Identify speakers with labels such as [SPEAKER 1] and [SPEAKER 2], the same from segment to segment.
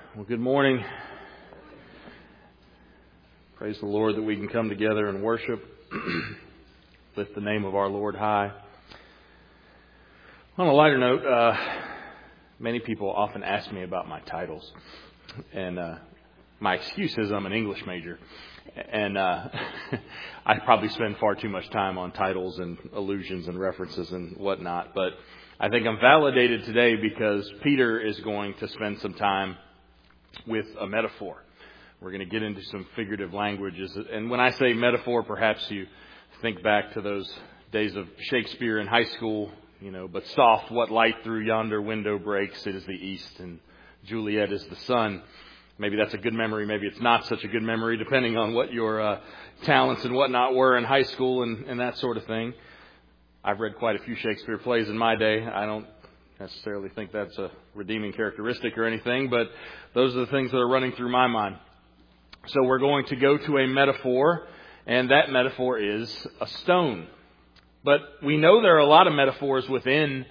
[SPEAKER 1] Well, good morning. Praise the Lord that we can come together and worship, lift the name of our Lord high. On a lighter note, many people often ask me about my titles, and my excuse is I'm an English major, and I probably spend far too much time on titles and allusions and references and whatnot, but I think I'm validated today because Peter is going to spend some time with a metaphor. We're going to get into some figurative languages. And when I say metaphor, perhaps you think back to those days of Shakespeare in high school, but soft, what light through yonder window breaks, it is the east, and Juliet is the sun. Maybe that's a good memory, maybe it's not such a good memory, depending on what your talents and whatnot were in high school and that sort of thing. I've read quite a few Shakespeare plays in my day. I don't necessarily think that's a redeeming characteristic or anything, but those are the things that are running through my mind. So we're going to go to a metaphor, and that metaphor is a stone. But we know there are a lot of metaphors within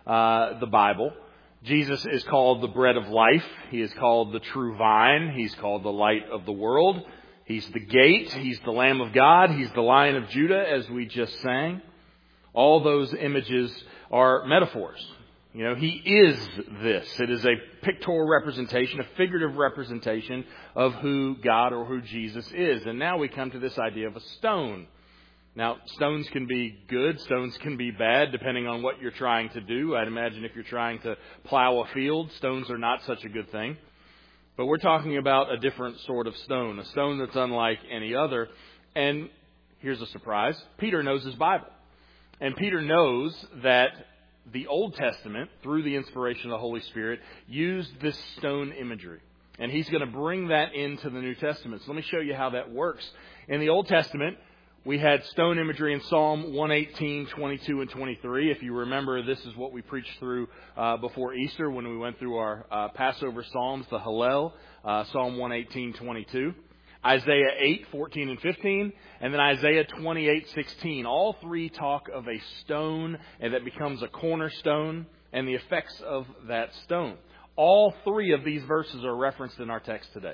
[SPEAKER 1] the Bible. Jesus is called the bread of life. He is called the true vine. He's called the light of the world. He's the gate. He's the Lamb of God. He's the Lion of Judah, as we just sang. All those images are metaphors. He is this. It is a pictorial representation, a figurative representation of who God or who Jesus is. And now we come to this idea of a stone. Now, stones can be good, stones can be bad, depending on what you're trying to do. I'd imagine if you're trying to plow a field, stones are not such a good thing. But we're talking about a different sort of stone, a stone that's unlike any other. And here's a surprise. Peter knows his Bible. And Peter knows that the Old Testament, through the inspiration of the Holy Spirit, used this stone imagery. And he's going to bring that into the New Testament. So let me show you how that works. In the Old Testament, we had stone imagery in Psalm 118, 22, and 23. If you remember, this is what we preached through before Easter when we went through our Passover Psalms, the Hallel, Psalm 118, 22. Isaiah 8, 14 and 15, and then Isaiah 28, 16. All three talk of a stone and that becomes a cornerstone and the effects of that stone. All three of these verses are referenced in our text today.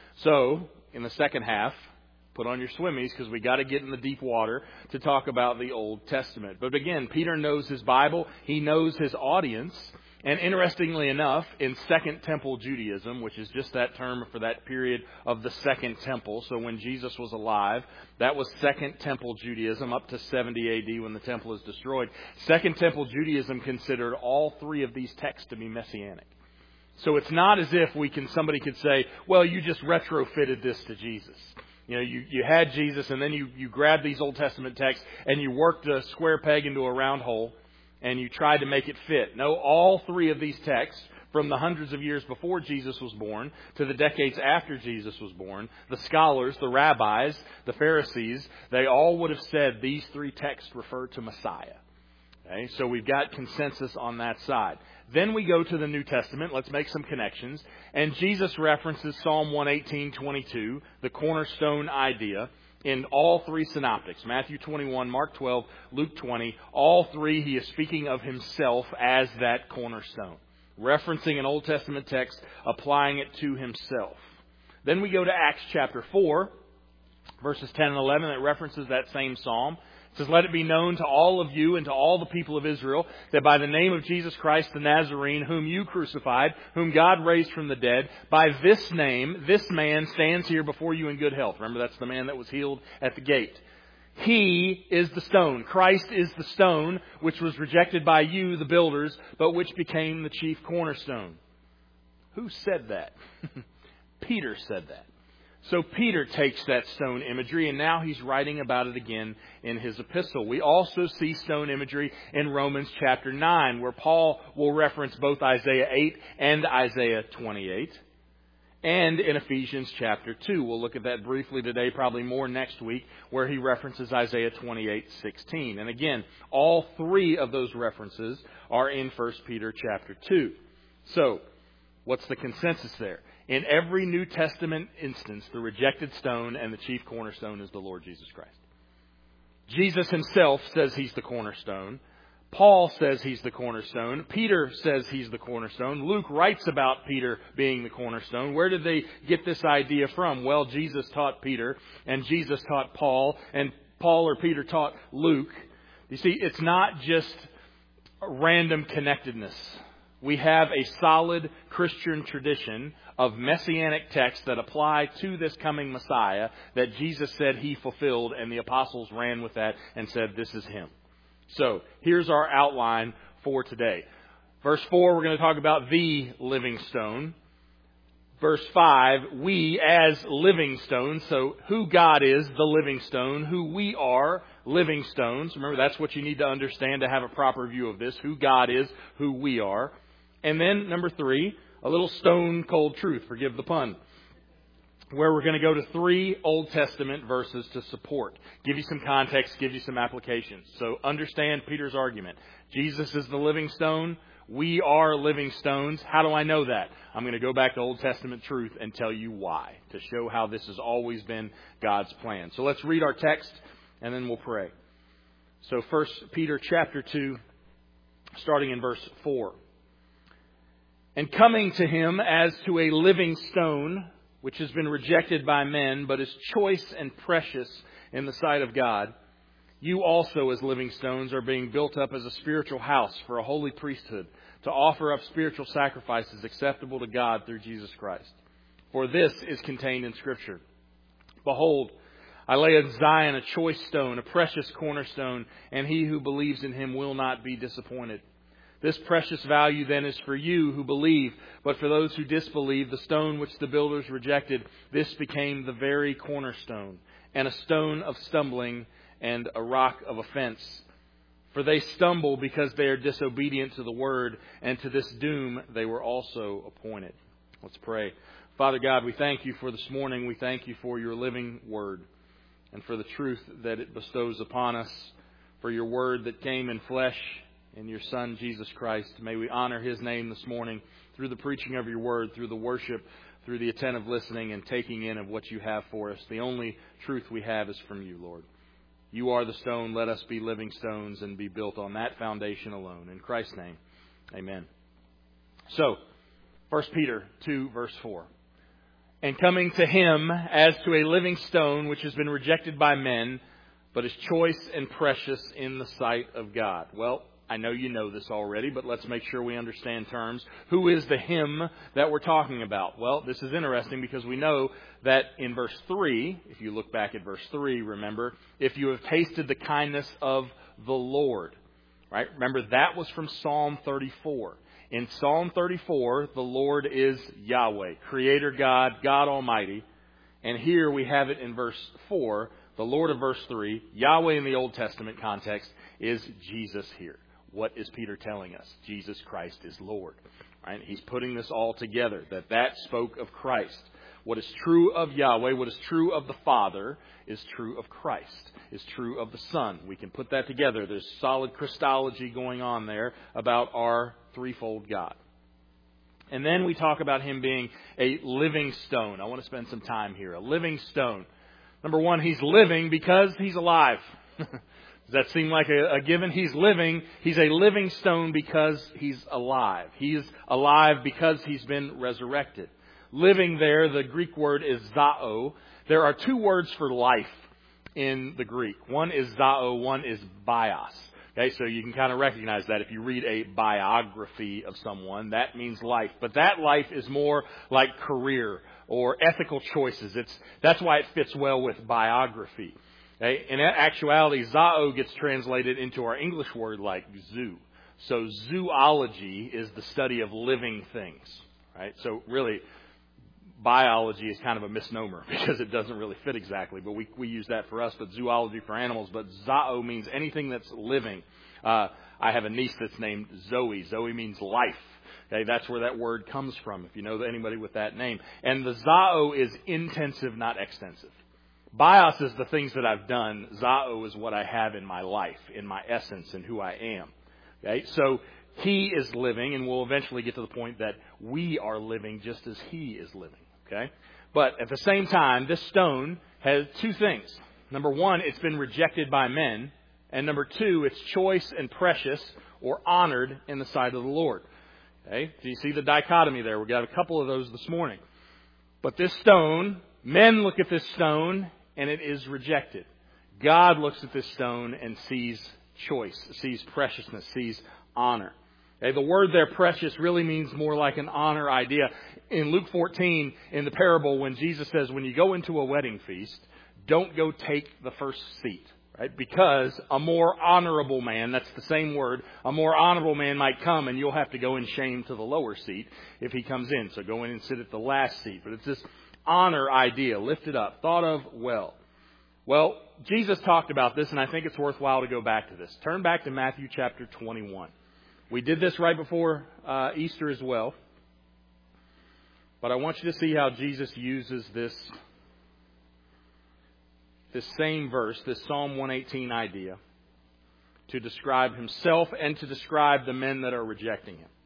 [SPEAKER 1] So, in the second half, put on your swimmies because we got to get in the deep water to talk about the Old Testament. But again, Peter knows his Bible. He knows his audience. And interestingly enough, in Second Temple Judaism, which is just that term for that period of the Second Temple, so when Jesus was alive, that was Second Temple Judaism up to 70 A.D. when the temple is destroyed. Second Temple Judaism considered all three of these texts to be messianic. So it's not as if somebody could say, well, you just retrofitted this to Jesus. You had Jesus and then you grabbed these Old Testament texts and you worked a square peg into a round hole. And you tried to make it fit. No, all three of these texts, from the hundreds of years before Jesus was born to the decades after Jesus was born, the scholars, the rabbis, the Pharisees, they all would have said these three texts refer to Messiah. Okay, so we've got consensus on that side. Then we go to the New Testament. Let's make some connections. And Jesus references Psalm 118, 22, the cornerstone idea, in all three synoptics, Matthew 21, Mark 12, Luke 20, all three he is speaking of himself as that cornerstone, referencing an Old Testament text, applying it to himself. Then we go to Acts chapter 4, verses 10 and 11, that references that same psalm. It says, let it be known to all of you and to all the people of Israel that by the name of Jesus Christ the Nazarene, whom you crucified, whom God raised from the dead, by this name, this man stands here before you in good health. Remember, that's the man that was healed at the gate. He is the stone. Christ is the stone, which was rejected by you, the builders, but which became the chief cornerstone. Who said that? Peter said that. So Peter takes that stone imagery and now he's writing about it again in his epistle. We also see stone imagery in Romans chapter 9, where Paul will reference both Isaiah 8 and Isaiah 28. And in Ephesians chapter 2. We'll look at that briefly today, probably more next week, where he references Isaiah 28:16. And again, all three of those references are in 1 Peter chapter 2. So, what's the consensus there? In every New Testament instance, the rejected stone and the chief cornerstone is the Lord Jesus Christ. Jesus himself says he's the cornerstone. Paul says he's the cornerstone. Peter says he's the cornerstone. Luke writes about Peter being the cornerstone. Where did they get this idea from? Well, Jesus taught Peter, and Jesus taught Paul, and Paul or Peter taught Luke. You see, it's not just random connectedness. We have a solid Christian tradition of messianic texts that apply to this coming Messiah that Jesus said he fulfilled, and the apostles ran with that and said, this is him. So, here's our outline for today. Verse 4, we're going to talk about the living stone. Verse 5, we as living stones. So, who God is, the living stone. Who we are, living stones. Remember, that's what you need to understand to have a proper view of this. Who God is, who we are. And then, number 3, a little stone cold truth. Forgive the pun. Where we're going to go to 3 Old Testament verses to support. Give you some context, give you some applications. So understand Peter's argument. Jesus is the living stone. We are living stones. How do I know that? I'm going to go back to Old Testament truth and tell you why, to show how this has always been God's plan. So let's read our text and then we'll pray. So 1 Peter chapter 2, starting in verse 4. And coming to him as to a living stone, which has been rejected by men, but is choice and precious in the sight of God, you also as living stones are being built up as a spiritual house for a holy priesthood, to offer up spiritual sacrifices acceptable to God through Jesus Christ. For this is contained in Scripture. Behold, I lay in Zion a choice stone, a precious cornerstone, and he who believes in him will not be disappointed. This precious value then is for you who believe, but for those who disbelieve, the stone which the builders rejected, this became the very cornerstone, and a stone of stumbling and a rock of offense. For they stumble because they are disobedient to the word, and to this doom they were also appointed. Let's pray. Father God, we thank you for this morning. We thank you for your living word, and for the truth that it bestows upon us, for your word that came in flesh, in your Son, Jesus Christ. May we honor his name this morning through the preaching of your word, through the worship, through the attentive listening and taking in of what you have for us. The only truth we have is from you, Lord. You are the stone. Let us be living stones and be built on that foundation alone. In Christ's name, amen. So, 1 Peter 2, verse 4. And coming to him as to a living stone which has been rejected by men, but is choice and precious in the sight of God. Well, I know you know this already, but let's make sure we understand terms. Who is the him that we're talking about? Well, this is interesting because we know that in verse 3, if you look back at verse 3, remember, if you have tasted the kindness of the Lord, right? Remember, that was from Psalm 34. In Psalm 34, the Lord is Yahweh, Creator God, God Almighty. And here we have it in verse 4, the Lord of verse 3, Yahweh in the Old Testament context is Jesus here. What is Peter telling us? Jesus Christ is Lord. Right? He's putting this all together, that spoke of Christ. What is true of Yahweh, what is true of the Father, is true of Christ, is true of the Son. We can put that together. There's solid Christology going on there about our threefold God. And then we talk about him being a living stone. I want to spend some time here. A living stone. Number one, he's living because he's alive. Does that seem like a given? He's living. He's a living stone because he's alive. He is alive because he's been resurrected. Living there, the Greek word is zao. There are 2 words for life in the Greek. One is zao, one is bios. Okay, so you can kind of recognize that if you read a biography of someone, that means life. But that life is more like career or ethical choices. That's why it fits well with biography. Okay? In actuality, zao gets translated into our English word like zoo. So zoology is the study of living things. Right? So really, biology is kind of a misnomer because it doesn't really fit exactly. But we use that for us, but zoology for animals. But zao means anything that's living. I have a niece that's named Zoe. Zoe means life. Okay, that's where that word comes from, if you know anybody with that name. And the zao is intensive, not extensive. Bios is the things that I've done. Zao is what I have in my life, in my essence, and who I am. Okay, so he is living, and we'll eventually get to the point that we are living just as he is living. Okay, but at the same time, this stone has 2 things. Number 1, it's been rejected by men. And number 2, it's choice and precious or honored in the sight of the Lord. Okay? So you see the dichotomy there. We've got a couple of those this morning. But this stone, men look at this stone and it is rejected. God looks at this stone and sees choice, sees preciousness, sees honor. Okay, the word there, precious, really means more like an honor idea. In Luke 14, in the parable, when Jesus says, when you go into a wedding feast, don't go take the first seat. Right? Because a more honorable man, that's the same word, a more honorable man might come and you'll have to go in shame to the lower seat if he comes in. So go in and sit at the last seat. But it's this honor idea, lifted up, thought of well. Well, Jesus talked about this, and I think it's worthwhile to go back to this. Turn back to Matthew chapter 21. We did this right before Easter as well. But I want you to see how Jesus uses this same verse, this Psalm 118 idea, to describe himself and to describe the men that are rejecting him.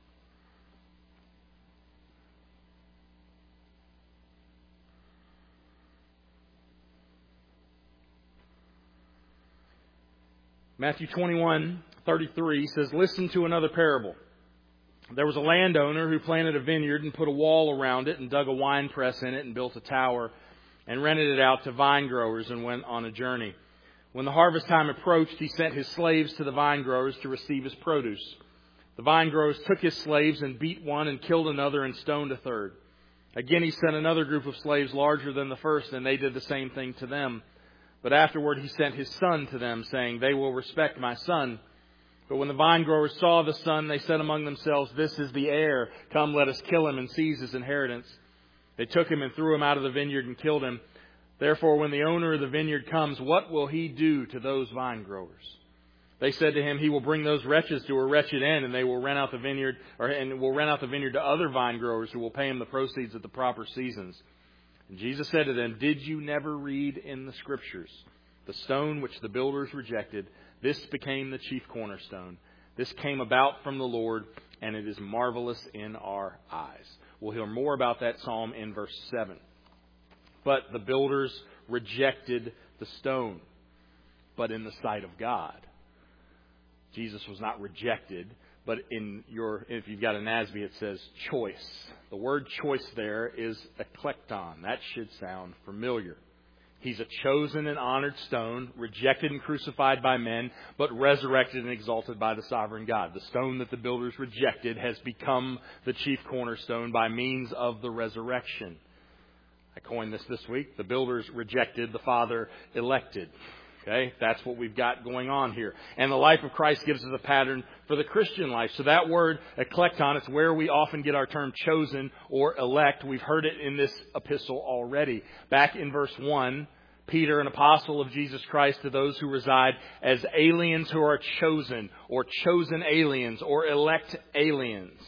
[SPEAKER 1] Matthew 21:33 says, listen to another parable. There was a landowner who planted a vineyard and put a wall around it and dug a wine press in it and built a tower and rented it out to vine growers and went on a journey. When the harvest time approached, he sent his slaves to the vine growers to receive his produce. The vine growers took his slaves and beat one and killed another and stoned a third. Again, he sent another group of slaves larger than the first, and they did the same thing to them. But afterward he sent his son to them, saying, they will respect my son. But when the vine growers saw the son, they said among themselves, this is the heir. Come, let us kill him and seize his inheritance. They took him and threw him out of the vineyard and killed him. Therefore, when the owner of the vineyard comes, what will he do to those vine growers? They said to him, he will bring those wretches to a wretched end, and they will rent out the vineyard, and will rent out the vineyard to other vine growers who will pay him the proceeds at the proper seasons. And Jesus said to them, did you never read in the Scriptures, the stone which the builders rejected, this became the chief cornerstone. This came about from the Lord, and it is marvelous in our eyes. We'll hear more about that psalm in verse 7. But the builders rejected the stone. But in the sight of God, Jesus was not rejected. But if you've got a NASB, it says choice. The word choice there is eklekton. That should sound familiar. He's a chosen and honored stone, rejected and crucified by men, but resurrected and exalted by the sovereign God. The stone that the builders rejected has become the chief cornerstone by means of the resurrection. I coined this week. The builders rejected, the Father elected. Okay, that's what we've got going on here. And the life of Christ gives us a pattern for the Christian life. So that word, eklekton, it's where we often get our term chosen or elect. We've heard it in this epistle already. Back in verse 1, Peter, an apostle of Jesus Christ, to those who reside as aliens who are chosen, or chosen aliens, or elect aliens.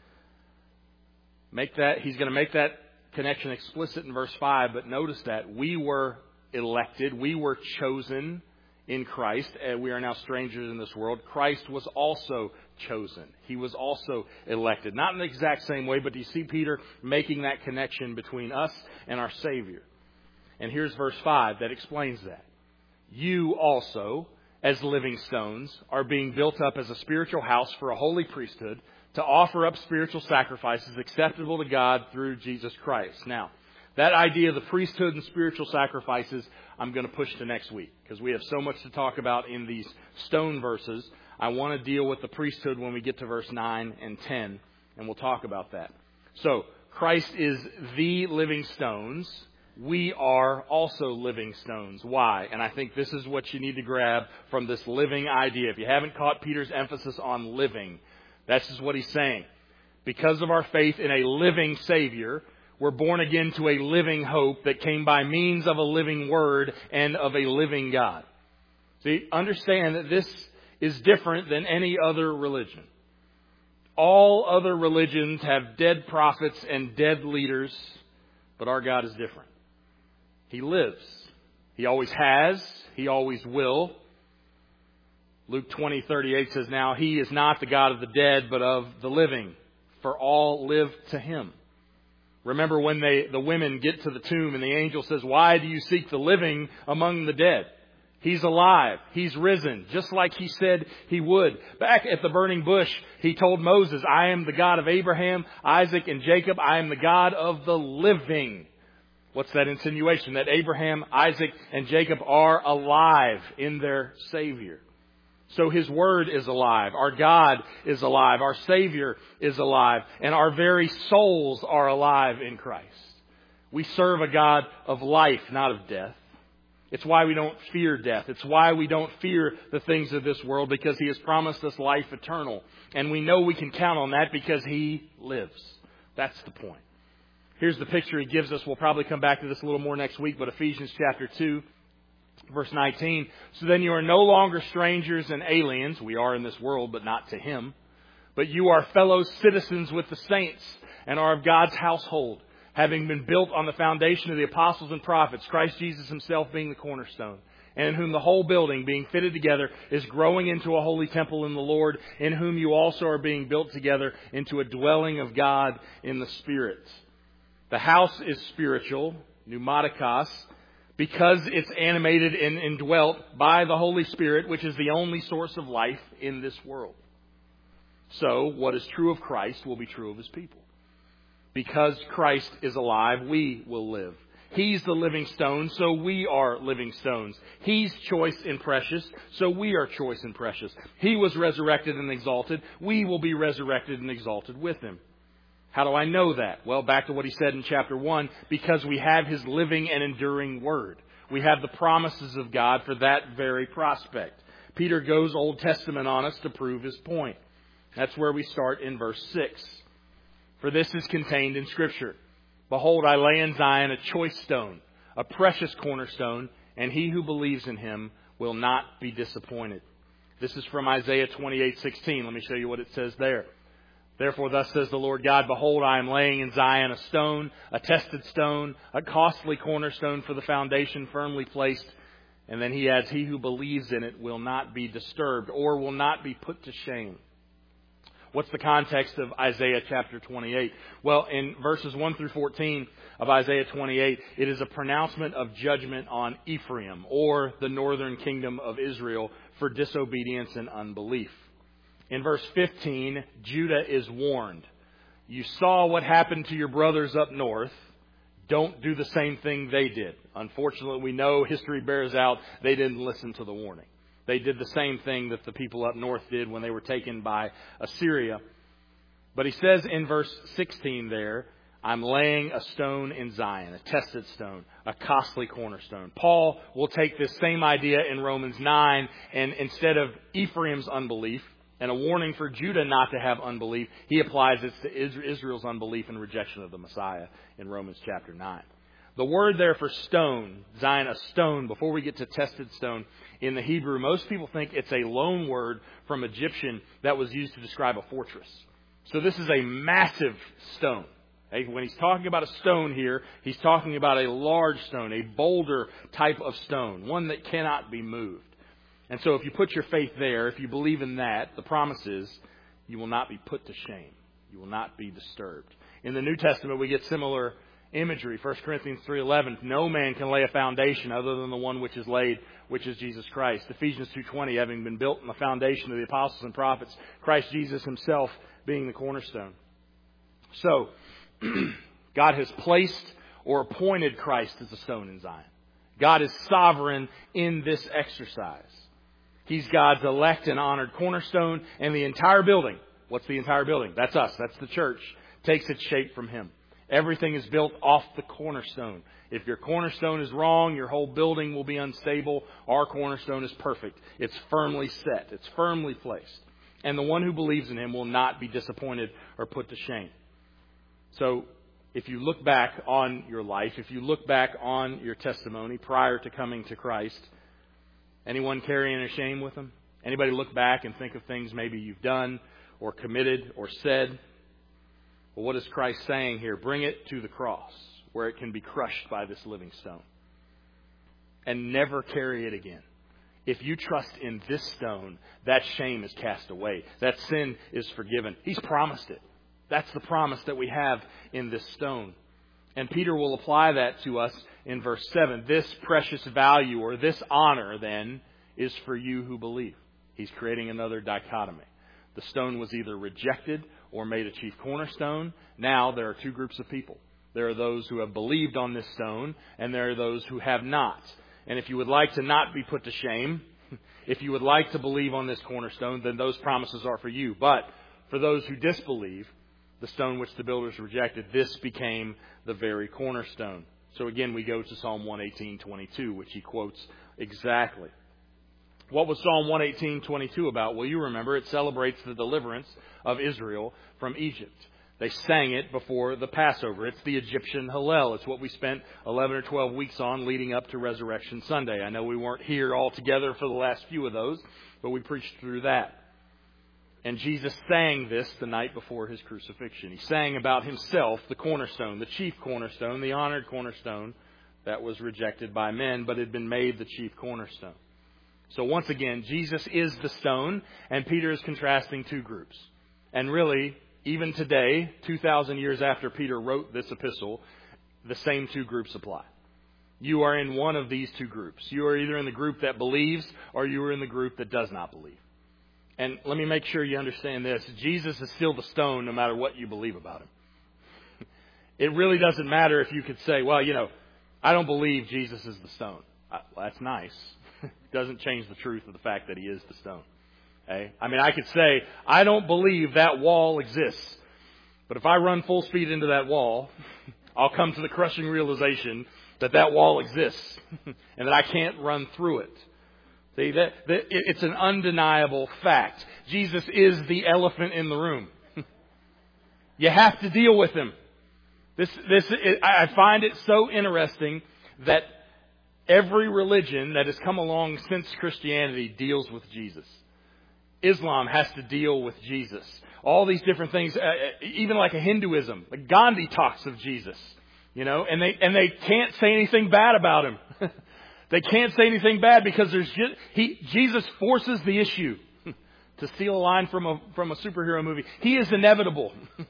[SPEAKER 1] He's going to make that connection explicit in verse 5, but notice that we were elected, we were chosen in Christ, and we are now strangers in this world. Christ was also chosen. He was also elected. Not in the exact same way, but do you see Peter making that connection between us and our Savior? And here's verse 5 that explains that. You also, as living stones, are being built up as a spiritual house for a holy priesthood to offer up spiritual sacrifices acceptable to God through Jesus Christ. Now, that idea of the priesthood and spiritual sacrifices, I'm going to push to next week because we have so much to talk about in these stone verses. I want to deal with the priesthood when we get to verse 9 and 10, and we'll talk about that. So, Christ is the living stones. We are also living stones. Why? And I think this is what you need to grab from this living idea. If you haven't caught Peter's emphasis on living, that's just what he's saying. Because of our faith in a living Savior, we're born again to a living hope that came by means of a living Word and of a living God. See, understand that this is different than any other religion. All other religions have dead prophets and dead leaders, but our God is different. He lives. He always has. He always will. Luke 20:38 says, now He is not the God of the dead, but of the living, for all live to Him. Remember when the women get to the tomb and the angel says, why do you seek the living among the dead? He's alive. He's risen, just like He said He would. Back at the burning bush, He told Moses, I am the God of Abraham, Isaac, and Jacob. I am the God of the living. What's that insinuation? That Abraham, Isaac, and Jacob are alive in their Savior. So His Word is alive. Our God is alive. Our Savior is alive. And our very souls are alive in Christ. We serve a God of life, not of death. It's why we don't fear death. It's why we don't fear the things of this world, because He has promised us life eternal. And we know we can count on that because He lives. That's the point. Here's the picture He gives us. We'll probably come back to this a little more next week, but Ephesians chapter 2, verse 19. So then you are no longer strangers and aliens. We are in this world, but not to Him. But you are fellow citizens with the saints and are of God's household, having been built on the foundation of the apostles and prophets, Christ Jesus Himself being the cornerstone, and in whom the whole building, being fitted together, is growing into a holy temple in the Lord, in whom you also are being built together into a dwelling of God in the Spirit. The house is spiritual, pneumatikos, because it's animated and indwelt by the Holy Spirit, which is the only source of life in this world. So, what is true of Christ will be true of His people. Because Christ is alive, we will live. He's the living stone, so we are living stones. He's choice and precious, so we are choice and precious. He was resurrected and exalted. We will be resurrected and exalted with Him. How do I know that? Well, back to what he said in chapter 1, because we have His living and enduring Word. We have the promises of God for that very prospect. Peter goes Old Testament on us to prove his point. That's where we start in verse 6. For this is contained in Scripture. Behold, I lay in Zion a choice stone, a precious cornerstone, and he who believes in Him will not be disappointed. This is from Isaiah 28:16. Let me show you what it says there. Therefore, thus says the Lord God, behold, I am laying in Zion a stone, a tested stone, a costly cornerstone for the foundation firmly placed. And then he adds, he who believes in it will not be disturbed or will not be put to shame. What's the context of Isaiah chapter 28? Well, in verses 1 through 14 of Isaiah 28, it is a pronouncement of judgment on Ephraim, or the northern kingdom of Israel, for disobedience and unbelief. In verse 15, Judah is warned. You saw what happened to your brothers up north. Don't do the same thing they did. Unfortunately, we know history bears out they didn't listen to the warning. They did the same thing that the people up north did when they were taken by Assyria. But he says in verse 16 there, I'm laying a stone in Zion, a tested stone, a costly cornerstone. Paul will take this same idea in Romans 9, and instead of Ephraim's unbelief and a warning for Judah not to have unbelief, he applies it to Israel's unbelief and rejection of the Messiah in Romans chapter 9. The word there for stone, Zion, a stone, before we get to tested stone, in the Hebrew, most people think it's a loan word from Egyptian that was used to describe a fortress. So this is a massive stone. When he's talking about a stone here, he's talking about a large stone, a boulder type of stone, one that cannot be moved. And so if you put your faith there, if you believe in that, the promise is you will not be put to shame. You will not be disturbed. In the New Testament, we get similar imagery. 1 Corinthians 3:11, no man can lay a foundation other than the one which is laid, which is Jesus Christ. Ephesians 2:20, having been built on the foundation of the apostles and prophets, Christ Jesus Himself being the cornerstone. So, God has placed or appointed Christ as a stone in Zion. God is sovereign in this exercise. He's God's elect and honored cornerstone, and the entire building, what's the entire building? That's us, that's the church, takes its shape from Him. Everything is built off the cornerstone. If your cornerstone is wrong, your whole building will be unstable. Our cornerstone is perfect. It's firmly set. It's firmly placed. And the one who believes in Him will not be disappointed or put to shame. So, if you look back on your life, if you look back on your testimony prior to coming to Christ, anyone carrying a shame with them? Anybody look back and think of things maybe you've done or committed or said? Well, what is Christ saying here? Bring it to the cross where it can be crushed by this living stone. And never carry it again. If you trust in this stone, that shame is cast away. That sin is forgiven. He's promised it. That's the promise that we have in this stone. And Peter will apply that to us in verse 7. This precious value, or this honor, then, is for you who believe. He's creating another dichotomy. The stone was either rejected or made a chief cornerstone. Now there are two groups of people. There are those who have believed on this stone, and there are those who have not. And if you would like to not be put to shame, if you would like to believe on this cornerstone, then those promises are for you. But for those who disbelieve, the stone which the builders rejected, this became the very cornerstone. So again, we go to Psalm 118:22, which he quotes exactly. What was Psalm 118:22 about? Well, you remember, it celebrates the deliverance of Israel from Egypt. They sang it before the Passover. It's the Egyptian Hallel. It's what we spent 11 or 12 weeks on leading up to Resurrection Sunday. I know we weren't here all together for the last few of those, but we preached through that. And Jesus sang this the night before his crucifixion. He sang about himself, the cornerstone, the chief cornerstone, the honored cornerstone that was rejected by men, but had been made the chief cornerstone. So once again, Jesus is the stone, and Peter is contrasting two groups. And really, even today, 2,000 years after Peter wrote this epistle, the same two groups apply. You are in one of these two groups. You are either in the group that believes, or you are in the group that does not believe. And let me make sure you understand this. Jesus is still the stone no matter what you believe about him. It really doesn't matter if you could say, well, I don't believe Jesus is the stone. That's nice. Doesn't change the truth of the fact that he is the stone. Okay? I mean, I could say, I don't believe that wall exists. But if I run full speed into that wall, I'll come to the crushing realization that that wall exists and that I can't run through it. See, it's an undeniable fact. Jesus is the elephant in the room. You have to deal with him. I find it so interesting that every religion that has come along since Christianity deals with Jesus. Islam has to deal with Jesus. All these different things, even like a Hinduism, like Gandhi talks of Jesus, and they can't say anything bad about him. They can't say anything bad because Jesus forces the issue. To steal a line from a superhero movie, he is inevitable.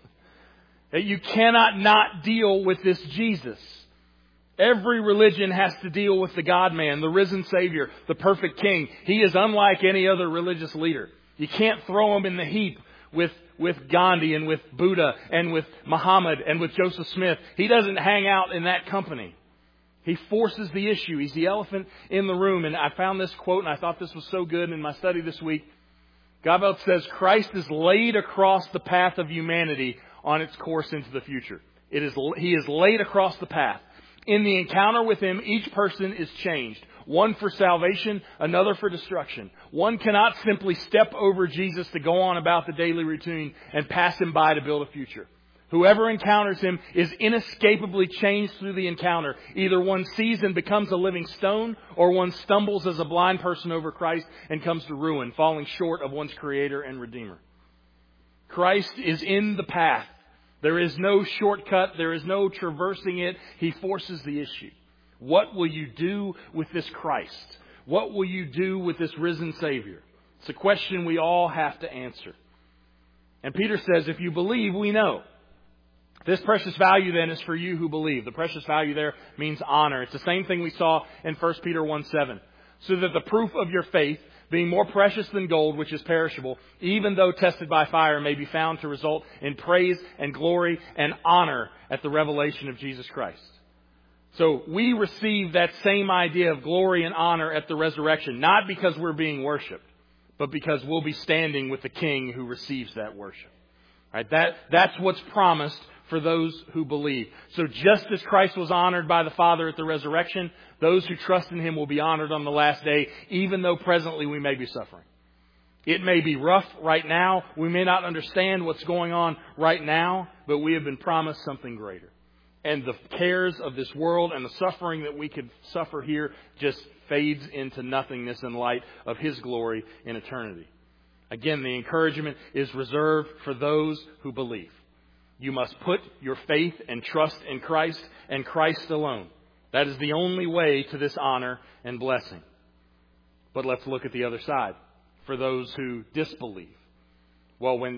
[SPEAKER 1] You cannot not deal with this Jesus. Every religion has to deal with the God-man, the risen Savior, the perfect King. He is unlike any other religious leader. You can't throw him in the heap with Gandhi and with Buddha and with Muhammad and with Joseph Smith. He doesn't hang out in that company. He forces the issue. He's the elephant in the room. And I found this quote, and I thought this was so good in my study this week. Gabelt says, Christ is laid across the path of humanity on its course into the future. He is laid across the path. In the encounter with him, each person is changed. One for salvation, another for destruction. One cannot simply step over Jesus to go on about the daily routine and pass him by to build a future. Whoever encounters him is inescapably changed through the encounter. Either one sees and becomes a living stone, or one stumbles as a blind person over Christ and comes to ruin, falling short of one's Creator and Redeemer. Christ is in the path. There is no shortcut. There is no traversing it. He forces the issue. What will you do with this Christ? What will you do with this risen Savior? It's a question we all have to answer. And Peter says, if you believe, we know. This precious value then is for you who believe. The precious value there means honor. It's the same thing we saw in 1 Peter 1:7. So that the proof of your faith, being more precious than gold, which is perishable, even though tested by fire, may be found to result in praise and glory and honor at the revelation of Jesus Christ. So we receive that same idea of glory and honor at the resurrection, not because we're being worshipped, but because we'll be standing with the King who receives that worship. Right? That's what's promised for those who believe. So just as Christ was honored by the Father at the resurrection, those who trust in him will be honored on the last day, even though presently we may be suffering. It may be rough right now. We may not understand what's going on right now, but we have been promised something greater. And the cares of this world and the suffering that we could suffer here just fades into nothingness in light of his glory in eternity. Again, the encouragement is reserved for those who believe. You must put your faith and trust in Christ and Christ alone. That is the only way to this honor and blessing. But let's look at the other side. For those who disbelieve. Well, when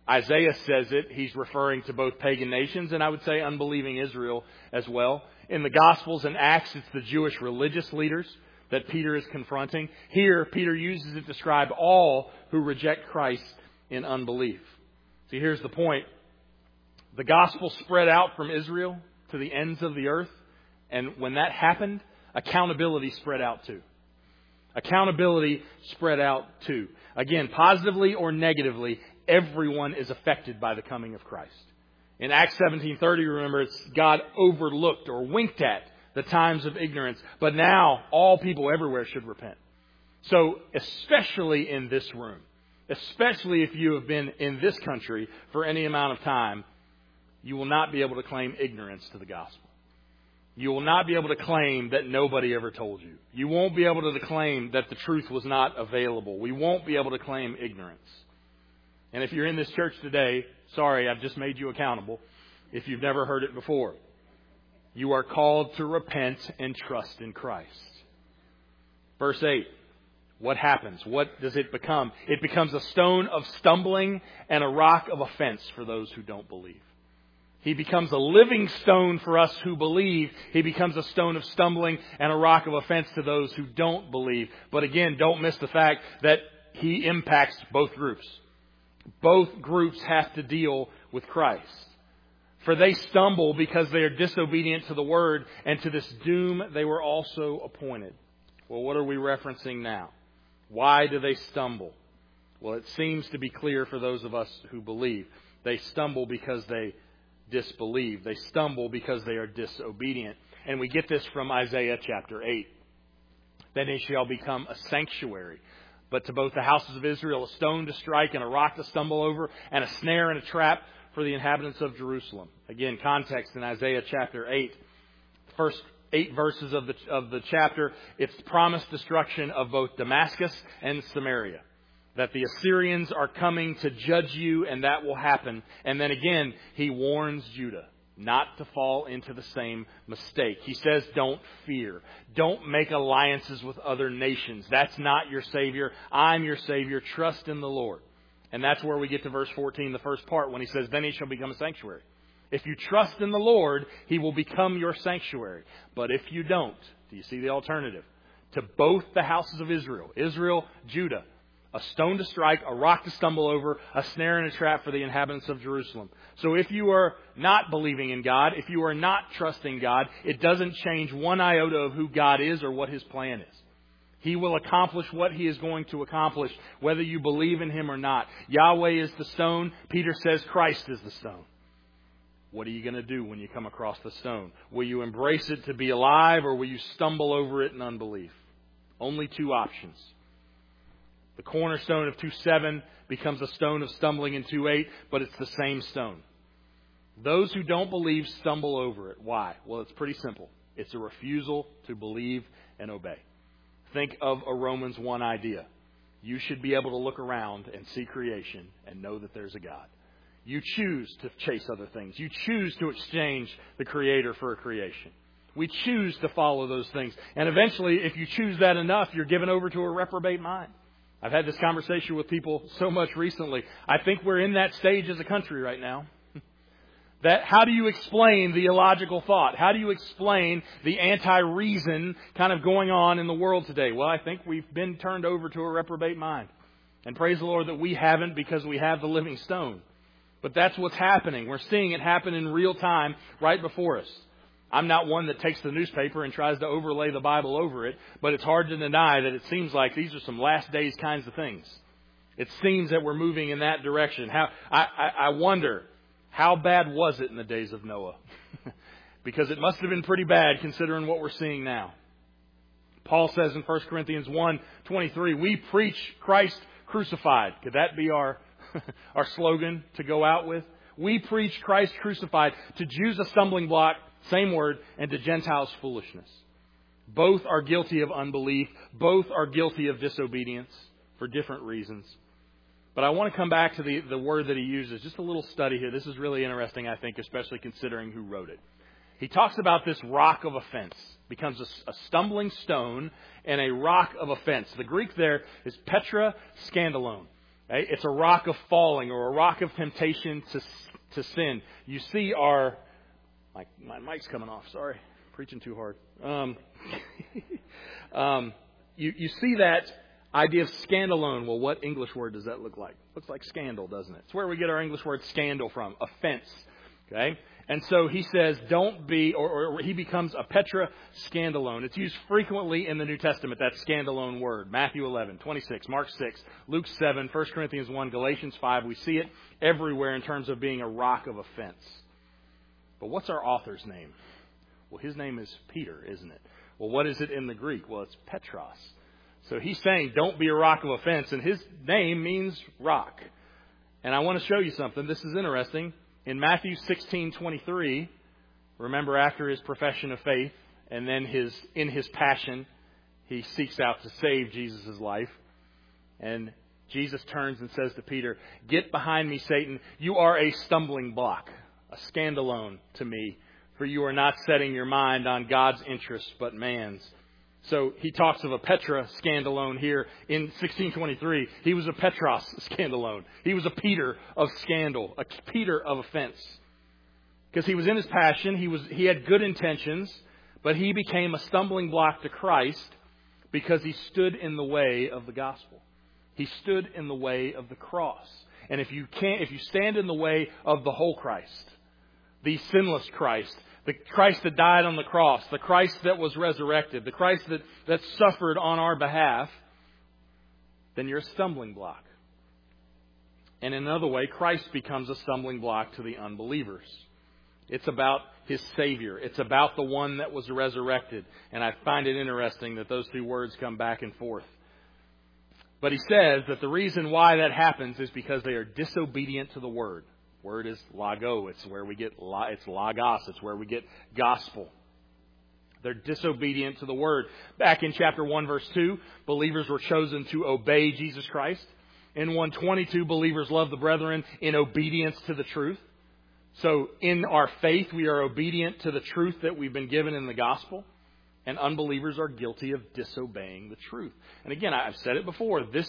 [SPEAKER 1] Isaiah says it. He's referring to both pagan nations and I would say unbelieving Israel as well. In the Gospels and Acts, it's the Jewish religious leaders that Peter is confronting. Here, Peter uses it to describe all who reject Christ in unbelief. See, here's the point. The gospel spread out from Israel to the ends of the earth. And when that happened, accountability spread out too. Accountability spread out too. Again, positively or negatively, everyone is affected by the coming of Christ. In Acts 17:30, remember, it's God overlooked or winked at the times of ignorance. But now all people everywhere should repent. So especially in this room, especially if you have been in this country for any amount of time, you will not be able to claim ignorance to the gospel. You will not be able to claim that nobody ever told you. You won't be able to claim that the truth was not available. We won't be able to claim ignorance. And if you're in this church today, sorry, I've just made you accountable if you've never heard it before. You are called to repent and trust in Christ. Verse 8. What happens? What does it become? It becomes a stone of stumbling and a rock of offense for those who don't believe. He becomes a living stone for us who believe. He becomes a stone of stumbling and a rock of offense to those who don't believe. But again, don't miss the fact that he impacts both groups. Both groups have to deal with Christ. For they stumble because they are disobedient to the word, and to this doom they were also appointed. Well, what are we referencing now? Why do they stumble? Well, it seems to be clear for those of us who believe. They stumble because they disbelieve. They stumble because they are disobedient. And we get this from Isaiah chapter 8. Then it shall become a sanctuary, but to both the houses of Israel a stone to strike and a rock to stumble over, and a snare and a trap for the inhabitants of Jerusalem. Again, context in Isaiah chapter 8. The first 8 verses of the chapter, it's the promised destruction of both Damascus and Samaria. That the Assyrians are coming to judge you, and that will happen. And then again, he warns Judah not to fall into the same mistake. He says, don't fear. Don't make alliances with other nations. That's not your Savior. I'm your Savior. Trust in the Lord. And that's where we get to verse 14, the first part, when he says, then he shall become a sanctuary. If you trust in the Lord, he will become your sanctuary. But if you don't, do you see the alternative? To both the houses of Israel, Judah, a stone to strike, a rock to stumble over, a snare and a trap for the inhabitants of Jerusalem. So if you are not believing in God, if you are not trusting God, it doesn't change one iota of who God is or what his plan is. He will accomplish what he is going to accomplish, whether you believe in him or not. Yahweh is the stone. Peter says Christ is the stone. What are you going to do when you come across the stone? Will you embrace it to be alive, or will you stumble over it in unbelief? Only 2 options. The cornerstone of 2:7 becomes a stone of stumbling in 2:8, but it's the same stone. Those who don't believe stumble over it. Why? Well, it's pretty simple. It's a refusal to believe and obey. Think of a Romans 1 idea. You should be able to look around and see creation and know that there's a God. You choose to chase other things. You choose to exchange the Creator for a creation. We choose to follow those things. And eventually, if you choose that enough, you're given over to a reprobate mind. I've had this conversation with people so much recently. I think we're in that stage as a country right now. That how do you explain the illogical thought? How do you explain the anti-reason kind of going on in the world today? Well, I think we've been turned over to a reprobate mind. And praise the Lord that we haven't, because we have the living stone. But that's what's happening. We're seeing it happen in real time right before us. I'm not one that takes the newspaper and tries to overlay the Bible over it, but it's hard to deny that it seems like these are some last days kinds of things. It seems that we're moving in that direction. I wonder, how bad was it in the days of Noah? Because it must have been pretty bad considering what we're seeing now. Paul says in 1 Corinthians 1:23, we preach Christ crucified. Could that be our slogan to go out with? We preach Christ crucified, to Jews a stumbling block, same word, and to Gentiles foolishness. Both are guilty of unbelief. Both are guilty of disobedience for different reasons. But I want to come back to the word that he uses. Just a little study here. This is really interesting, I think, especially considering who wrote it. He talks about this rock of offense. Becomes a stumbling stone and a rock of offense. The Greek there is Petra Scandalone. Okay? It's a rock of falling or a rock of temptation to sin. You see my mic's coming off. Sorry, preaching too hard. You see that idea of scandalone. Well, what English word does that look like? Looks like scandal, doesn't it? It's where we get our English word scandal from, offense. Okay? And so he says, don't be, or he becomes a Petra scandalone. It's used frequently in the New Testament, that scandalone word. Matthew 11, 26, Mark 6, Luke 7, 1 Corinthians 1, Galatians 5. We see it everywhere in terms of being a rock of offense. But what's our author's name? Well, his name is Peter, isn't it? Well, what is it in the Greek? Well, it's Petros. So he's saying, don't be a rock of offense, and his name means rock. And I want to show you something. This is interesting. In Matthew 16:23, remember after his profession of faith, and then in his passion, he seeks out to save Jesus' life. And Jesus turns and says to Peter, "Get behind me, Satan. You are a stumbling block, a scandalone to me, for you are not setting your mind on God's interests, but man's." So he talks of a Petra scandalone here in 16:23. He was a Petros scandalone. He was a Peter of scandal, a Peter of offense. Because he was in his passion, he had good intentions, but he became a stumbling block to Christ because he stood in the way of the gospel. He stood in the way of the cross. And if you stand in the way of the whole Christ, the sinless Christ, the Christ that died on the cross, the Christ that was resurrected, the Christ that suffered on our behalf, then you're a stumbling block. And in another way, Christ becomes a stumbling block to the unbelievers. It's about his Savior. It's about the one that was resurrected. And I find it interesting that those two words come back and forth. But he says that the reason why that happens is because they are disobedient to the word. Word is logo. It's where we get it's logos. It's where we get gospel. They're disobedient to the word. Back in chapter 1, verse 2, believers were chosen to obey Jesus Christ. In 1:22, believers love the brethren in obedience to the truth. So in our faith, we are obedient to the truth that we've been given in the gospel. And unbelievers are guilty of disobeying the truth. And again, I've said it before. This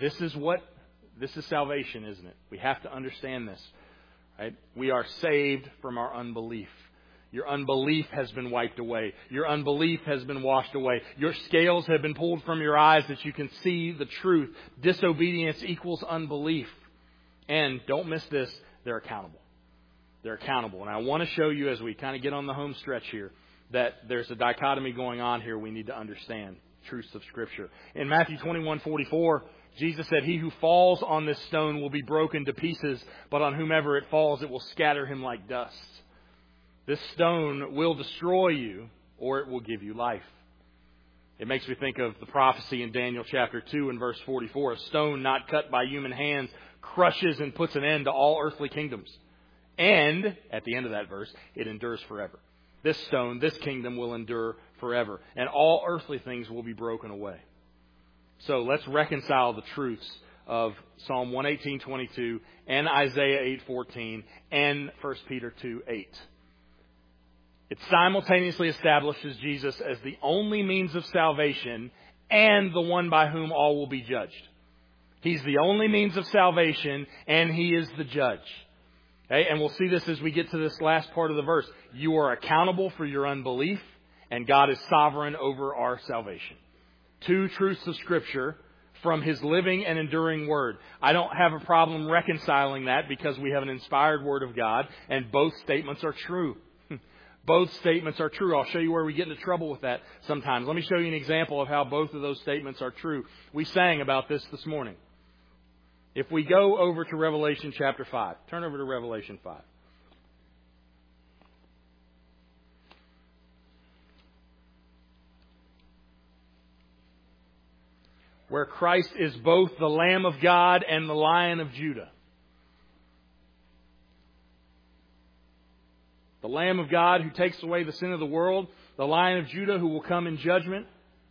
[SPEAKER 1] is salvation, isn't it? We have to understand this. Right? We are saved from our unbelief. Your unbelief has been wiped away. Your unbelief has been washed away. Your scales have been pulled from your eyes that you can see the truth. Disobedience equals unbelief. And don't miss this, they're accountable. They're accountable. And I want to show you as we kind of get on the home stretch here that there's a dichotomy going on here we need to understand. Truths of Scripture. In Matthew 21:44, Jesus said, "He who falls on this stone will be broken to pieces, but on whomever it falls, it will scatter him like dust." This stone will destroy you, or it will give you life. It makes me think of the prophecy in Daniel chapter 2 and verse 44. A stone not cut by human hands crushes and puts an end to all earthly kingdoms. And, at the end of that verse, it endures forever. This stone, this kingdom will endure forever. And all earthly things will be broken away. So let's reconcile the truths of Psalm 118:22 and Isaiah 8:14 and 1 Peter 2:8. It simultaneously establishes Jesus as the only means of salvation and the one by whom all will be judged. He's the only means of salvation and he is the judge. Okay? And we'll see this as we get to this last part of the verse. You are accountable for your unbelief and God is sovereign over our salvation. Two truths of Scripture from His living and enduring Word. I don't have a problem reconciling that because we have an inspired Word of God and both statements are true. Both statements are true. I'll show you where we get into trouble with that sometimes. Let me show you an example of how both of those statements are true. We sang about this morning. If we go over to Revelation chapter 5, turn over to Revelation 5. Where Christ is both the Lamb of God and the Lion of Judah. The Lamb of God who takes away the sin of the world. The Lion of Judah who will come in judgment.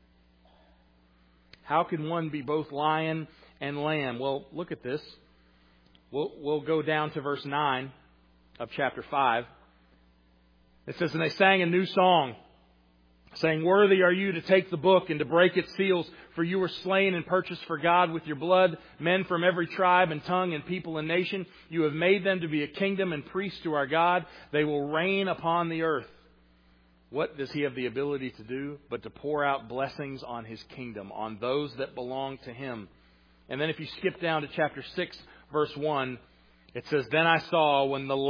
[SPEAKER 1] How can one be both lion and lamb? Well, look at this. We'll go down to verse 9 of chapter 5. It says, "And they sang a new song. saying, "Worthy are you to take the book and to break its seals, for you were slain and purchased for God with your blood men from every tribe and tongue and people and nation. You have made them to be a kingdom and priests to our God. They will reign upon the earth." What does He have the ability to do but to pour out blessings on His kingdom, on those that belong to Him? And then if you skip down to chapter 6, verse 1, it says, "Then I saw when the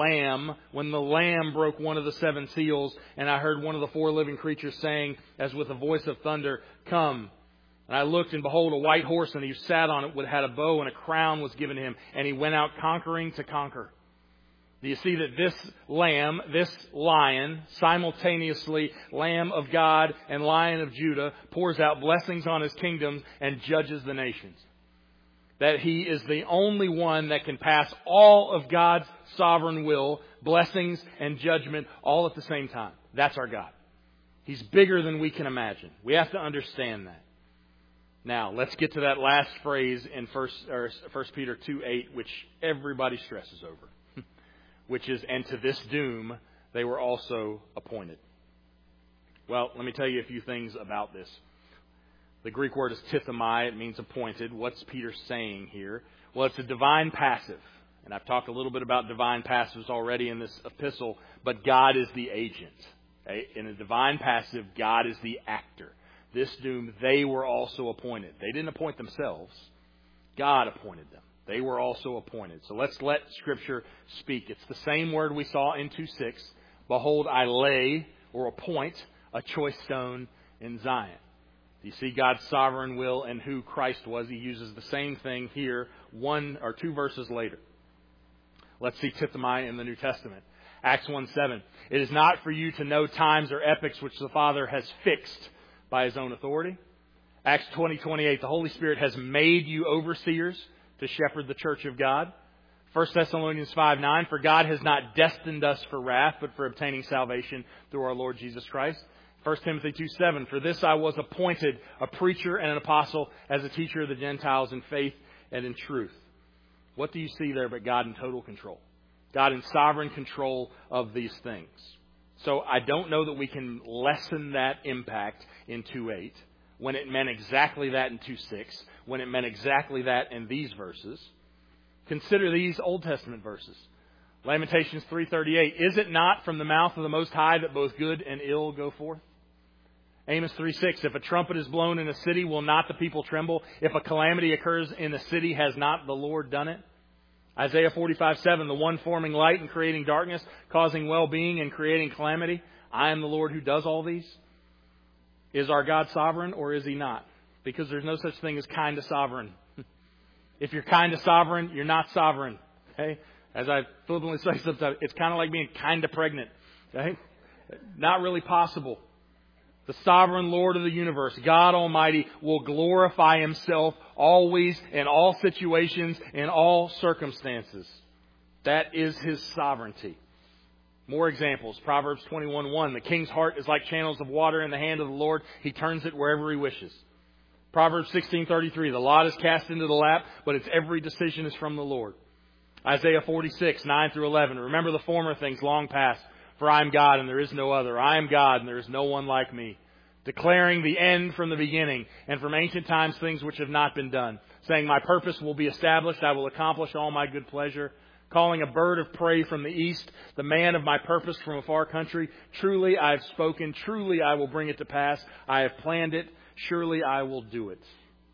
[SPEAKER 1] Lamb broke one of the 7 seals, and I heard one of the 4 living creatures saying, as with a voice of thunder, 'Come.' And I looked, and behold, a white horse, and he who sat on it had a bow, and a crown was given him, and he went out conquering to conquer." Do you see that this Lamb, this Lion, simultaneously Lamb of God and Lion of Judah, pours out blessings on His kingdom and judges the nations? That He is the only one that can pass all of God's sovereign will, blessings and judgment, all at the same time. That's our God. He's bigger than we can imagine. We have to understand that. Now, let's get to that last phrase in 1 Peter 2:8, which everybody stresses over, which is, "And to this doom they were also appointed." Well, let me tell you a few things about this. The Greek word is tithomai. It means appointed. What's Peter saying here? Well, it's a divine passive. And I've talked a little bit about divine passives already in this epistle, but God is the agent. Okay? In a divine passive, God is the actor. This doom, they were also appointed. They didn't appoint themselves. God appointed them. They were also appointed. So let's let Scripture speak. It's the same word we saw in 2:6. "Behold, I lay," or appoint, "a choice stone in Zion." You see God's sovereign will and who Christ was. He uses the same thing here 1 or 2 verses later. Let's see tithomai in the New Testament. Acts 1:7. "It is not for you to know times or epochs which the Father has fixed by His own authority." Acts 20:28. "The Holy Spirit has made you overseers to shepherd the church of God." 1 Thessalonians 5:9. "For God has not destined us for wrath, but for obtaining salvation through our Lord Jesus Christ." 1 Timothy 2:7. "For this I was appointed a preacher and an apostle, as a teacher of the Gentiles in faith and in truth." What do you see there but God in total control? God in sovereign control of these things. So I don't know that we can lessen that impact in 2:8 when it meant exactly that in 2:6, when it meant exactly that in these verses. Consider these Old Testament verses. Lamentations 3:38. "Is it not from the mouth of the Most High that both good and ill go forth?" Amos 3:6. "If a trumpet is blown in a city, will not the people tremble? If a calamity occurs in a city, has not the Lord done it?" Isaiah 45:7. "The one forming light and creating darkness, causing well-being and creating calamity. I am the Lord who does all these." Is our God sovereign or is He not? Because there's no such thing as kind of sovereign. If you're kind of sovereign, you're not sovereign. Okay? As I flippantly say sometimes, it's kind of like being kind of pregnant. Okay? Not really possible. The sovereign Lord of the universe, God Almighty, will glorify Himself always, in all situations, in all circumstances. That is His sovereignty. More examples. Proverbs 21:1. "The king's heart is like channels of water in the hand of the Lord. He turns it wherever He wishes." Proverbs 16:33. "The lot is cast into the lap, but its every decision is from the Lord." Isaiah 46:9-11. "Remember the former things long past. For I am God and there is no other. I am God and there is no one like me. Declaring the end from the beginning, and from ancient times things which have not been done. Saying, my purpose will be established. I will accomplish all my good pleasure. Calling a bird of prey from the east, the man of my purpose from a far country. Truly I have spoken. Truly I will bring it to pass. I have planned it. Surely I will do it."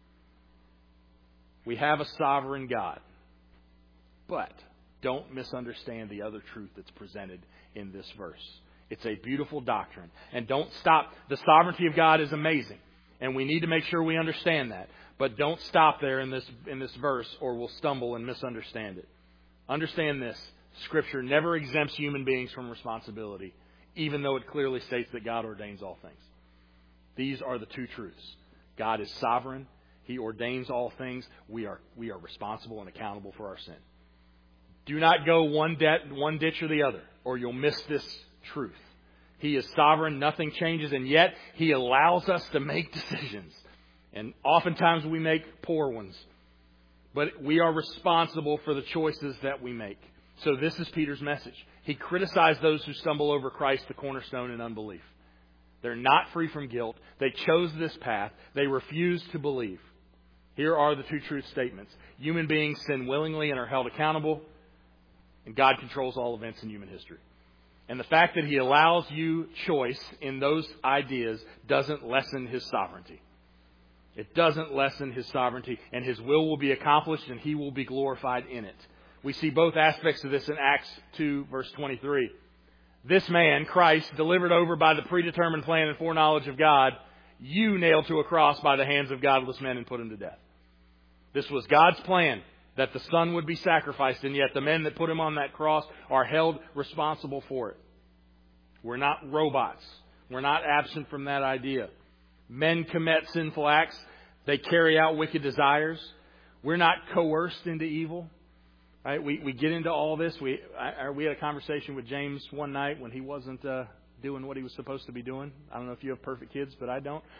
[SPEAKER 1] We have a sovereign God. But don't misunderstand the other truth that's presented in this verse. It's a beautiful doctrine. And don't stop. The sovereignty of God is amazing. And we need to make sure we understand that. But don't stop there in this verse, or we'll stumble and misunderstand it. Understand this. Scripture never exempts human beings from responsibility, even though it clearly states that God ordains all things. These are the two truths. God is sovereign. He ordains all things. We are responsible and accountable for our sin. Do not go one ditch or the other, or you'll miss this truth. He is sovereign. Nothing changes, and yet He allows us to make decisions. And oftentimes we make poor ones. But we are responsible for the choices that we make. So this is Peter's message. He criticized those who stumble over Christ, the cornerstone, in unbelief. They're not free from guilt. They chose this path. They refuse to believe. Here are the two truth statements. Human beings sin willingly and are held accountable, and God controls all events in human history. And the fact that He allows you choice in those ideas doesn't lessen His sovereignty. It doesn't lessen His sovereignty, and His will be accomplished, and He will be glorified in it. We see both aspects of this in Acts 2, verse 23. This man, Christ, delivered over by the predetermined plan and foreknowledge of God, you nailed to a cross by the hands of godless men and put Him to death. This was God's plan, that the Son would be sacrificed, and yet the men that put Him on that cross are held responsible for it. We're not robots. We're not absent from that idea. Men commit sinful acts. They carry out wicked desires. We're not coerced into evil. Right? We get into all this. We had a conversation with James one night when he wasn't doing what he was supposed to be doing. I don't know if you have perfect kids, but I don't.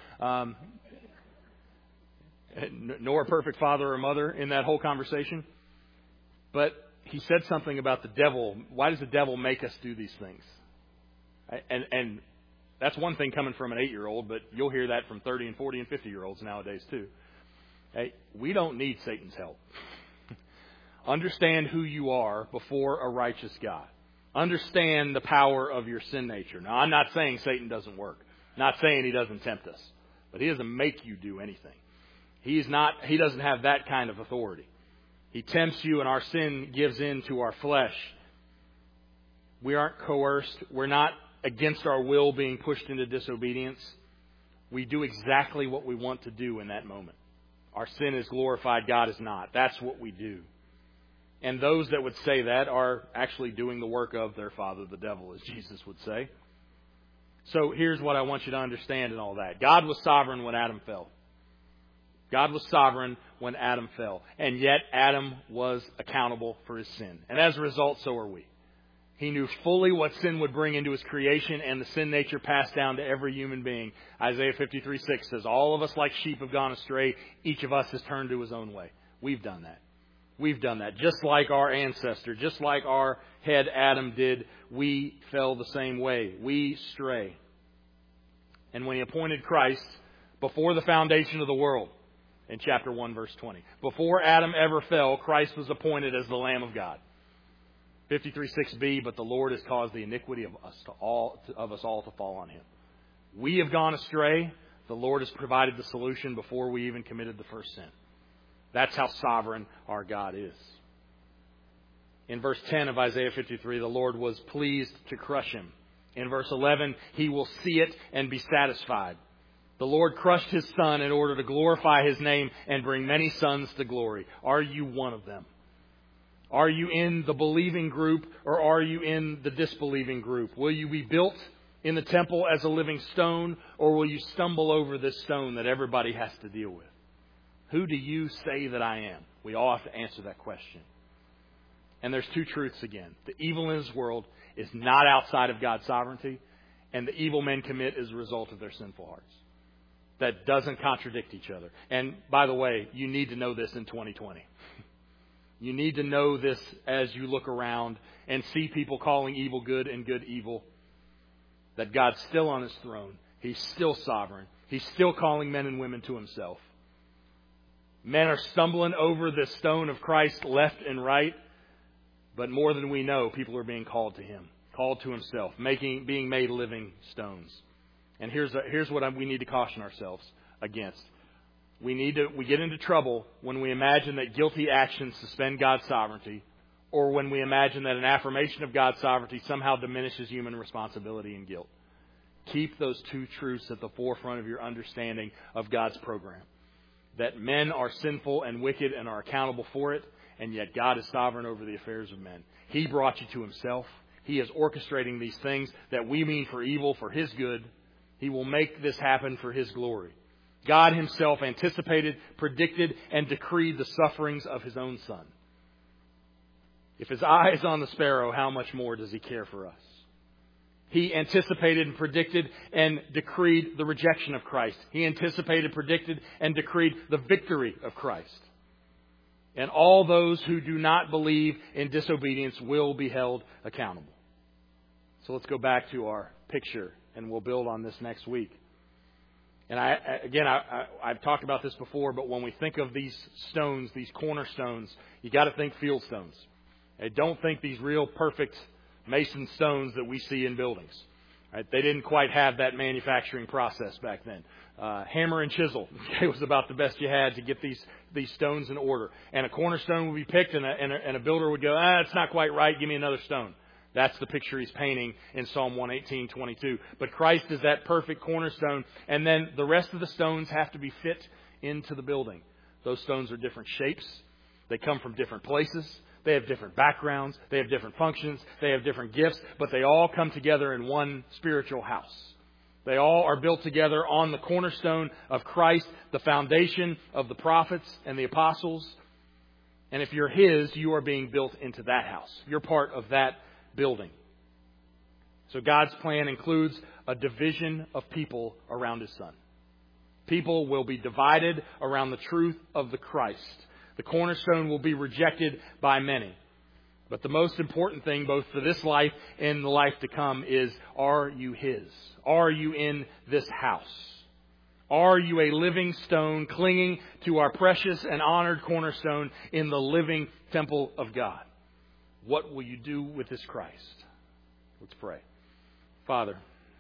[SPEAKER 1] Nor a perfect father or mother in that whole conversation. But he said something about the devil. Why does the devil make us do these things? And that's one thing coming from an 8-year-old, but you'll hear that from 30 and 40 and 50-year-olds nowadays too. Hey, we don't need Satan's help. Understand who you are before a righteous God. Understand the power of your sin nature. Now, I'm not saying Satan doesn't work. Not saying he doesn't tempt us. But he doesn't make you do anything. He doesn't have that kind of authority. He tempts you, and our sin gives in to our flesh. We aren't coerced. We're not against our will being pushed into disobedience. We do exactly what we want to do in that moment. Our sin is glorified. God is not. That's what we do. And those that would say that are actually doing the work of their father, the devil, as Jesus would say. So here's what I want you to understand in all that. God was sovereign when Adam fell. God was sovereign when Adam fell. And yet Adam was accountable for his sin. And as a result, so are we. He knew fully what sin would bring into his creation, and the sin nature passed down to every human being. Isaiah 53:6 says, all of us like sheep have gone astray. Each of us has turned to his own way. We've done that. We've done that. Just like our ancestor, just like our head Adam did, we fell the same way. We stray. And when He appointed Christ before the foundation of the world, in chapter 1, verse 20, before Adam ever fell, Christ was appointed as the Lamb of God. 53:6b, but the Lord has caused the iniquity of us all to fall on Him. We have gone astray. The Lord has provided the solution before we even committed the first sin. That's how sovereign our God is. In verse 10 of Isaiah 53, the Lord was pleased to crush him. In verse 11, He will see it and be satisfied. The Lord crushed His Son in order to glorify His name and bring many sons to glory. Are you one of them? Are you in the believing group, or are you in the disbelieving group? Will you be built in the temple as a living stone, or will you stumble over this stone that everybody has to deal with? Who do you say that I am? We all have to answer that question. And there's two truths again. The evil in this world is not outside of God's sovereignty, and the evil men commit as a result of their sinful hearts. That doesn't contradict each other. And by the way, you need to know this in 2020. You need to know this as you look around and see people calling evil good and good evil. That God's still on His throne. He's still sovereign. He's still calling men and women to Himself. Men are stumbling over the stone of Christ left and right. But more than we know, people are being called to Him, called to Himself, being made living stones. And here's what we need to caution ourselves against. We get into trouble when we imagine that guilty actions suspend God's sovereignty, or when we imagine that an affirmation of God's sovereignty somehow diminishes human responsibility and guilt. Keep those two truths at the forefront of your understanding of God's program. That men are sinful and wicked and are accountable for it, and yet God is sovereign over the affairs of men. He brought you to Himself. He is orchestrating these things that we mean for evil, for His good. He will make this happen for His glory. God Himself anticipated, predicted, and decreed the sufferings of His own Son. If His eye is on the sparrow, how much more does He care for us? He anticipated and predicted and decreed the rejection of Christ. He anticipated, predicted, and decreed the victory of Christ. And all those who do not believe in disobedience will be held accountable. So let's go back to our picture and we'll build on this next week. And I've talked about this before, but when we think of these stones, these cornerstones, you got to think field stones. And don't think these real perfect mason stones that we see in buildings. Right? They didn't quite have that manufacturing process back then. Hammer and chisel was about the best you had to get these stones in order. And a cornerstone would be picked, and a builder would go, it's not quite right. Give me another stone. That's the picture he's painting in Psalm 118:22. But Christ is that perfect cornerstone, and then the rest of the stones have to be fit into the building. Those stones are different shapes. They come from different places. They have different backgrounds. They have different functions. They have different gifts, but they all come together in one spiritual house. They all are built together on the cornerstone of Christ, the foundation of the prophets and the apostles. And if you're His, you are being built into that house. You're part of that building. So God's plan includes a division of people around His Son. People will be divided around the truth of the Christ. The cornerstone will be rejected by many. But the most important thing, both for this life and the life to come, is, are you His? Are you in this house? Are you a living stone clinging to our precious and honored cornerstone in the living temple of God? What will you do with this Christ? Let's pray. Father,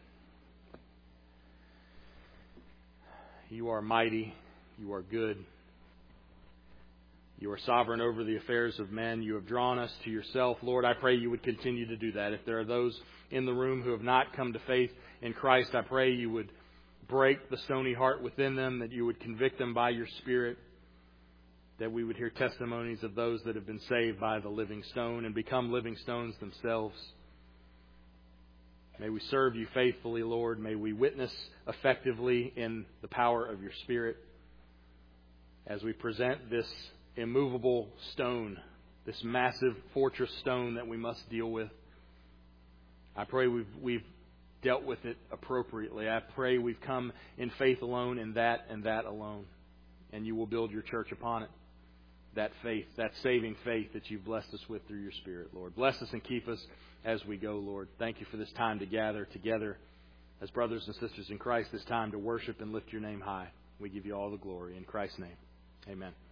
[SPEAKER 1] You are mighty. You are good. You are sovereign over the affairs of men. You have drawn us to Yourself. Lord, I pray You would continue to do that. If there are those in the room who have not come to faith in Christ, I pray You would break the stony heart within them, that You would convict them by Your Spirit, that we would hear testimonies of those that have been saved by the living stone and become living stones themselves. May we serve You faithfully, Lord. May we witness effectively in the power of Your Spirit as we present this immovable stone, this massive fortress stone that we must deal with. I pray we've dealt with it appropriately. I pray we've come in faith alone, in that and that alone. And You will build Your church upon it. That faith, that saving faith that You've blessed us with through Your Spirit, Lord. Bless us and keep us as we go, Lord. Thank You for this time to gather together as brothers and sisters in Christ, this time to worship and lift Your name high. We give You all the glory. In Christ's name, amen.